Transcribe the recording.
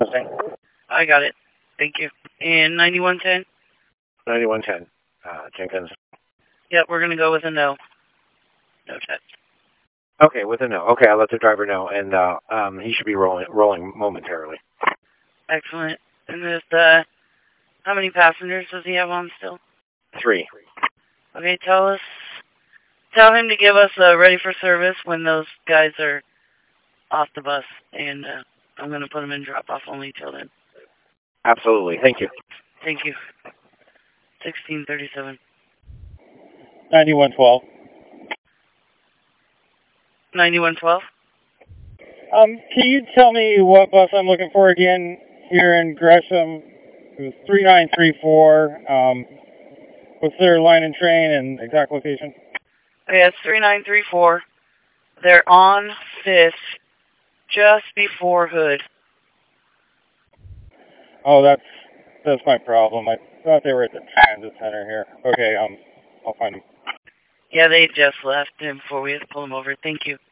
Okay. I got it. Thank you. And 9110? 9110, Jenkins. Yep, we're going to go with a no. No touch. Okay, with a no. Okay, I'll let the driver know, and he should be rolling momentarily. Excellent. And this, how many passengers does he have on still? 3. Okay, tell him to give us a ready for service when those guys are off the bus, and I'm going to put them in drop-off only till then. Absolutely. Thank you. Thank you. 1637. 9112. 9112? Can you tell me what bus I'm looking for again here in Gresham? It was 3934. What's their line and train and exact location? Okay, it's 3934. They're on 5th, just before Hood. Oh, that's my problem. I thought they were at the transit center here. Okay, I'll find them. Yeah, they just left before we had to pull them over. Thank you.